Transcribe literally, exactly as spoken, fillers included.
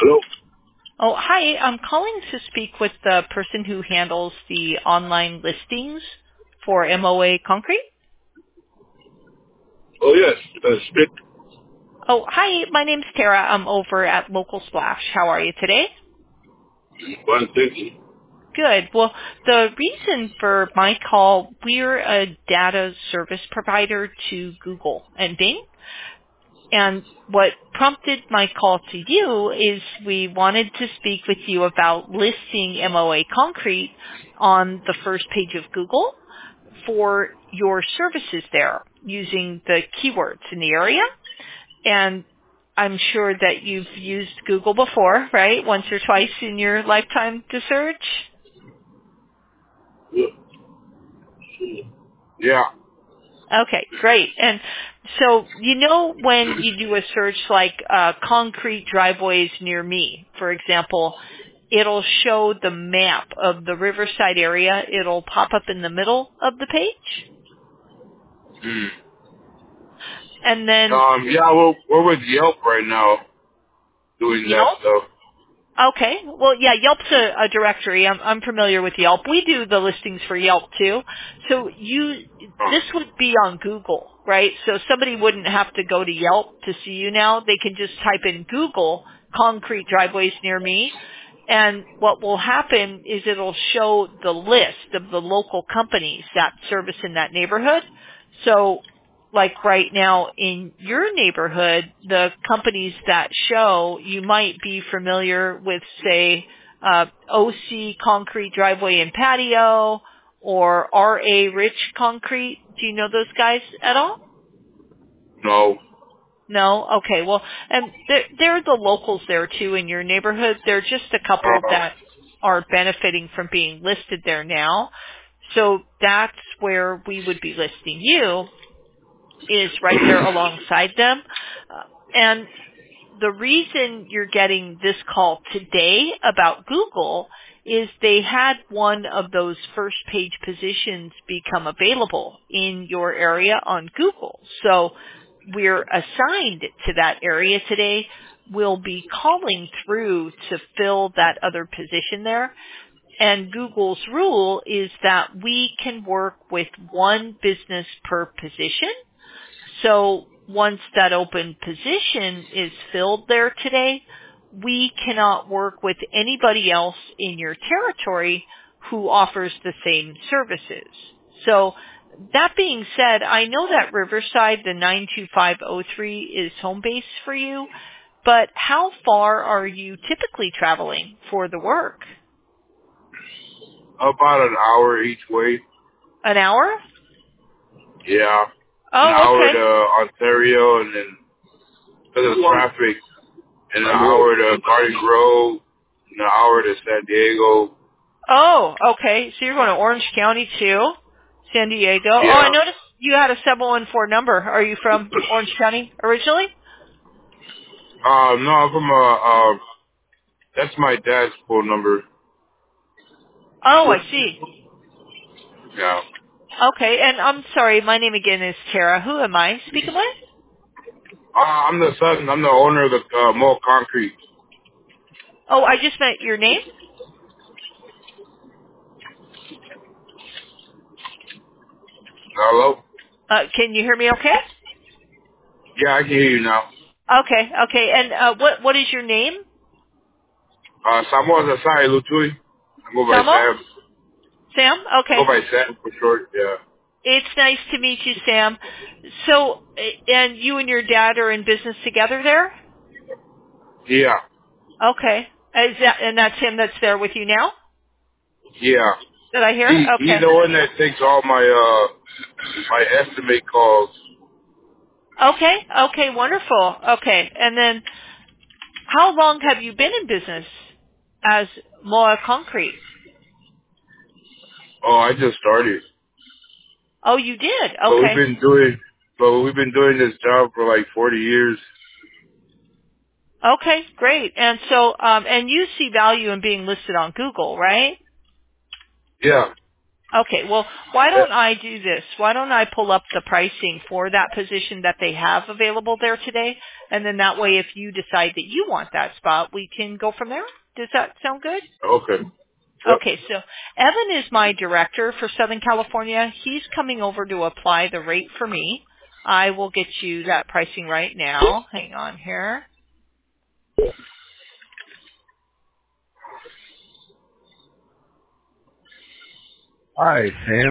Hello? Oh, hi. I'm calling to speak with the person who handles the online listings for M O A Concrete. Oh, yes. Uh, speak. Oh, hi. My name's Tara. I'm over at Local Splash. How are you today? One thing. Good. Well, the reason for my call, we're a data service provider to Google and Bing. And what prompted my call to you is we wanted to speak with you about listing M O A Concrete on the first page of Google for your services there using the keywords in the area. And I'm sure that you've used Google before, right? Once or twice in your lifetime to search. Yeah. Okay, great. And so, you know, when you do a search like uh, concrete driveways near me, for example, it'll show the map of the Riverside area. It'll pop up in the middle of the page. Hmm. And then Um, yeah, we're, we're with Yelp right now doing that Yelp. stuff. Okay. Well, yeah, Yelp's a, a directory. I'm, I'm familiar with Yelp. We do the listings for Yelp too. So you, Huh. this would be on Google, right? So somebody wouldn't have to go to Yelp to see you now. They can just type in Google concrete driveways near me. And what will happen is it'll show the list of the local companies that service in that neighborhood. So like right now in your neighborhood, the companies that show, you might be familiar with, say, uh, O C Concrete Driveway and Patio or R A Rich Concrete. Do you know those guys at all? No. No? Okay. Well, and they're, they're the locals there too in your neighborhood. They're just a couple Uh, that are benefiting from being listed there now. So that's where we would be listing you, is right there alongside them. Uh, and the reason you're getting this call today about Google is they had one of those first page positions become available in your area on Google. So we're assigned to that area today. We'll be calling through to fill that other position there. And Google's rule is that we can work with one business per position. So once that open position is filled there today, we cannot work with anybody else in your territory who offers the same services. So that being said, I know that Riverside, the nine two five oh three, is home base for you, but how far are you typically traveling for the work? about an hour each way. An hour? Yeah. An Oh, hour okay. to Ontario and then because of traffic, and an hour to Garden Grove, and an hour to San Diego. Oh, okay. So you're going to Orange County too? San Diego. Oh, I Yeah. noticed you had a seven one four number. Are you from Orange County originally? Um, no, I'm from, uh, uh, that's my dad's phone number. Oh, I see. Yeah. Okay, and I'm sorry, my name again is Tara. Who am I speaking with? Uh, I'm the son, I'm the owner of the, uh, Mo Concrete. Oh, I just meant your name. Hello? Uh, can you hear me okay? Yeah, I can hear you now. Okay, okay. And uh, what what is your name? Uh, Samoa Zasai Lutui. I go by Samo? Sam. Sam? I go Okay. by Sam for short, yeah. It's nice to meet you, Sam. So, uh, and you and your dad are in business together there? Yeah, Okay. Is that, and that's him that's there with you now? yeah. Did I hear? He, he's Okay. the one that takes all my, uh, my estimate calls. Okay. Okay. Wonderful. Okay. And then how long have you been in business as Moa Concrete? Oh, I just started. Oh, you did. But we've Okay. been doing, but we've been doing this job for like forty years. Okay. Great. And so, um, and you see value in being listed on Google, right? Yeah. Okay, well, why don't I do this? Why don't I pull up the pricing for that position that they have available there today? And then that way, if you decide that you want that spot, we can go from there. Does that sound good? Okay. Yep. Okay, so Evan is my director for Southern California. He's coming over to apply the rate for me. I will get you that pricing right now. Hang on here. Hi, Sam.